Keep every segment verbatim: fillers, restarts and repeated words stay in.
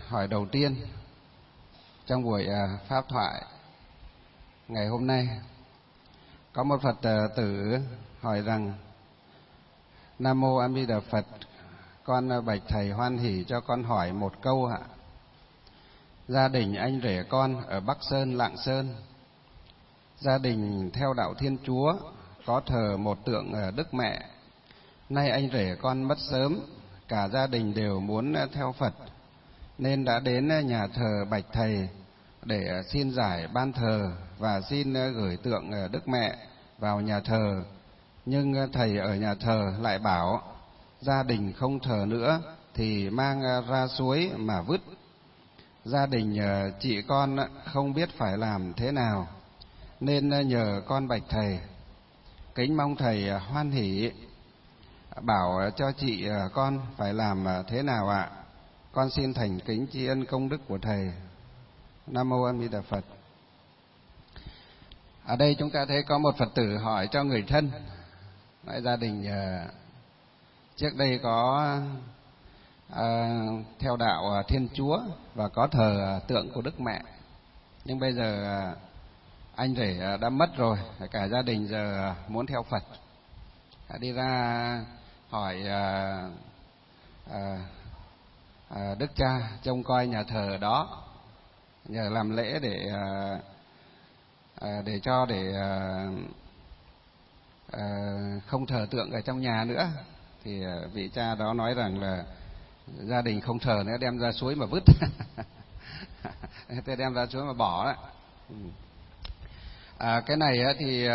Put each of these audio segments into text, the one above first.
hỏi đầu tiên trong buổi pháp thoại ngày hôm nay. Có một Phật tử hỏi rằng: Nam Mô A Di Đà Phật, con bạch thầy hoan hỉ cho con hỏi một câu ạ. Gia đình anh rể con ở Bắc Sơn, Lạng Sơn, gia đình theo đạo Thiên Chúa, có thờ một tượng Đức Mẹ. Nay anh rể con mất sớm, cả gia đình đều muốn theo Phật, nên đã đến nhà thờ bạch thầy để xin giải ban thờ và xin gửi tượng Đức Mẹ vào nhà thờ. Nhưng thầy ở nhà thờ lại bảo gia đình không thờ nữa thì mang ra suối mà vứt. Gia đình chị con không biết phải làm thế nào, nên nhờ con bạch thầy. Kính mong thầy hoan hỷ bảo cho chị con phải làm thế nào ạ. Con xin thành kính tri ân công đức của thầy. Nam Mô A Di Đà Phật. Ở đây chúng ta thấy có một Phật tử hỏi cho người thân. Nói gia đình uh, trước đây có uh, theo đạo Thiên Chúa và có thờ tượng của Đức Mẹ, nhưng bây giờ uh, anh rể đã mất rồi, cả gia đình giờ muốn theo Phật. Đi ra hỏi uh, uh, uh, Đức Cha trông coi nhà thờ đó, nhờ làm lễ để uh, uh, để cho để uh, uh, không thờ tượng ở trong nhà nữa. Thì uh, vị cha đó nói rằng là gia đình không thờ nữa, đem ra suối mà vứt. Thế đem ra suối mà bỏ đó. À, cái này thì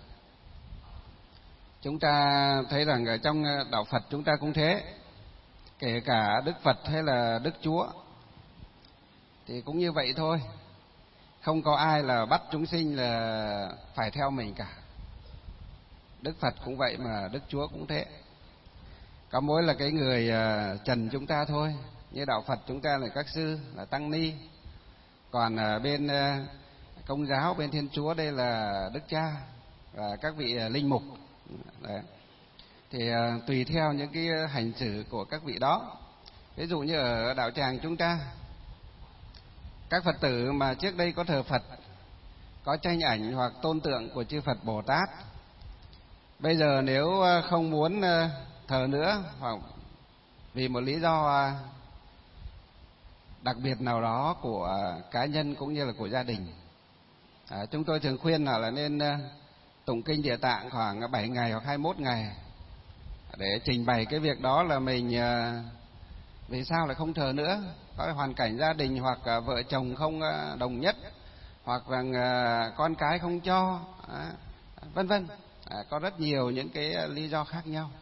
chúng ta thấy rằng ở trong đạo Phật chúng ta cũng thế, kể cả Đức Phật hay là Đức Chúa thì cũng như vậy thôi. Không có ai là bắt chúng sinh là phải theo mình cả. Đức Phật cũng vậy mà Đức Chúa cũng thế. Có mỗi là cái người trần chúng ta thôi. Như đạo Phật chúng ta là các sư, là tăng ni. Còn bên Công giáo, bên Thiên Chúa đây là Đức Cha và các vị linh mục. Đấy. Thì uh, tùy theo những cái hành xử của các vị đó. Ví dụ như ở đạo tràng chúng ta, các Phật tử mà trước đây có thờ Phật, có tranh ảnh hoặc tôn tượng của chư Phật Bồ Tát, bây giờ nếu không muốn uh, thờ nữa, hoặc vì một lý do uh, đặc biệt nào đó của uh, cá nhân cũng như là của gia đình, À, chúng tôi thường khuyên là, là nên uh, tụng kinh Địa Tạng khoảng bảy ngày hoặc hai mươi mốt ngày để trình bày cái việc đó là mình uh, vì sao lại không thờ nữa. Có hoàn cảnh gia đình hoặc uh, vợ chồng không uh, đồng nhất, hoặc rằng uh, con cái không cho, uh, vân vân. Uh, có rất nhiều những cái uh, lý do khác nhau.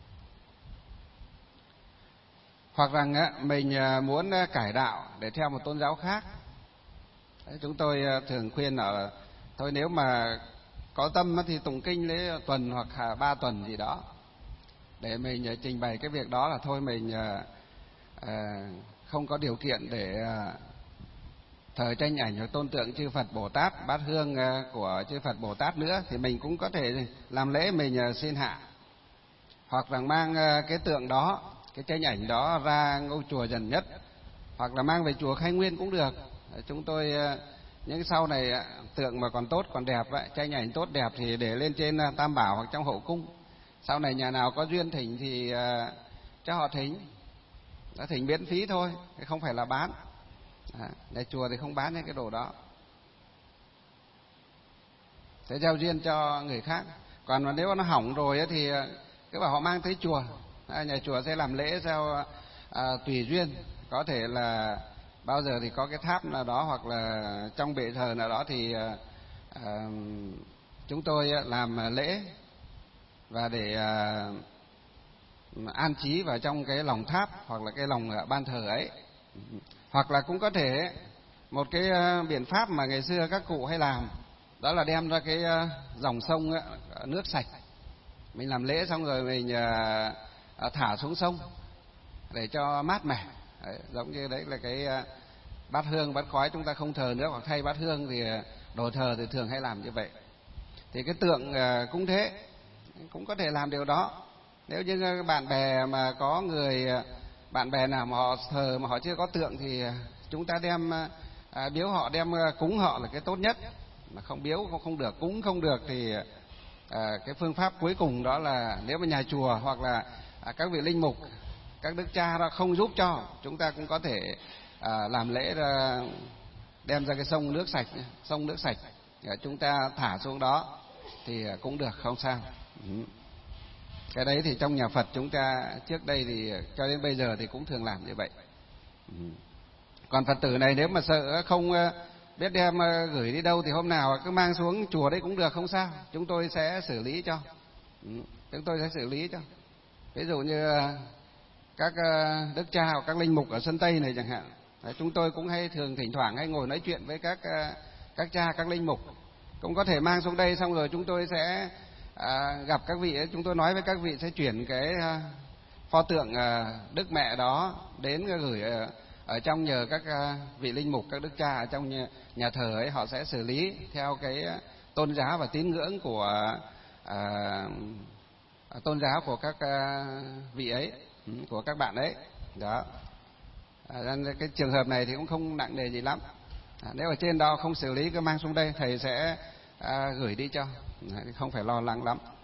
Hoặc rằng uh, mình uh, muốn uh, cải đạo để theo một tôn giáo khác. Chúng tôi thường khuyên là thôi nếu mà có tâm thì tụng kinh lấy tuần hoặc ba tuần gì đó để mình trình bày cái việc đó, là thôi mình không có điều kiện để thờ tranh ảnh hoặc tôn tượng chư Phật Bồ Tát, bát hương của chư Phật Bồ Tát nữa, thì mình cũng có thể làm lễ mình xin hạ. Hoặc là mang cái tượng đó, cái tranh ảnh đó ra ngôi chùa gần nhất, hoặc là mang về chùa Khai Nguyên cũng được. Chúng tôi những sau này tượng mà còn tốt, còn đẹp, tranh ảnh tốt đẹp thì để lên trên Tam Bảo hoặc trong hậu cung. Sau này nhà nào có duyên thỉnh thì cho họ thỉnh, đã thỉnh miễn phí thôi, không phải là bán. Nhà chùa thì không bán những cái đồ đó, sẽ giao duyên cho người khác. Còn mà nếu nó hỏng rồi thì cứ bảo họ mang tới chùa, nhà chùa sẽ làm lễ theo à, tùy duyên. Có thể là bao giờ thì có cái tháp nào đó, hoặc là trong bệ thờ nào đó thì uh, chúng tôi làm lễ và để uh, an trí vào trong cái lòng tháp hoặc là cái lòng ban thờ ấy. Hoặc là cũng có thể một cái uh, biện pháp mà ngày xưa các cụ hay làm, đó là đem ra cái uh, dòng sông uh, nước sạch, mình làm lễ xong rồi mình uh, uh, thả xuống sông để cho mát mẻ. Đấy, giống như đấy là cái bát hương, bát khói chúng ta không thờ nữa, hoặc thay bát hương thì đồ thờ thì thường hay làm như vậy. Thì cái tượng cũng thế, cũng có thể làm điều đó. Nếu như bạn bè mà có người bạn bè nào mà họ thờ mà họ chưa có tượng thì chúng ta đem à, biếu họ, đem cúng họ là cái tốt nhất. Mà không biếu không không được, cúng không được thì à, cái phương pháp cuối cùng đó là nếu mà nhà chùa hoặc là à, các vị linh mục, các đức cha đó không giúp cho, chúng ta cũng có thể à, làm lễ ra, đem ra cái sông nước sạch, sông nước sạch chúng ta thả xuống đó thì cũng được, không sao. Ừ. Cái đấy thì trong nhà Phật chúng ta trước đây thì cho đến bây giờ thì cũng thường làm như vậy. Ừ. Còn Phật tử này nếu mà sợ không biết đem gửi đi đâu thì hôm nào cứ mang xuống chùa đấy cũng được, không sao, chúng tôi sẽ xử lý cho. Ừ. Chúng tôi sẽ xử lý cho. Ví dụ như các đức cha hoặc các linh mục ở Sơn Tây này chẳng hạn, đấy, chúng tôi cũng hay thường thỉnh thoảng hay ngồi nói chuyện với các các cha, các linh mục, cũng có thể mang xuống đây, xong rồi chúng tôi sẽ à, gặp các vị ấy, chúng tôi nói với các vị sẽ chuyển cái à, pho tượng à, Đức Mẹ đó đến gửi ở, ở trong, nhờ các à, vị linh mục, các đức cha ở trong nhà, nhà thờ ấy, họ sẽ xử lý theo cái tôn giáo và tín ngưỡng của à, tôn giáo của các à, vị ấy, của các bạn ấy đó. À, cái trường hợp này thì cũng không nặng nề gì lắm. À, nếu ở trên đó không xử lý cứ mang xuống đây, thầy sẽ à, gửi đi cho, không phải lo lắng lắm.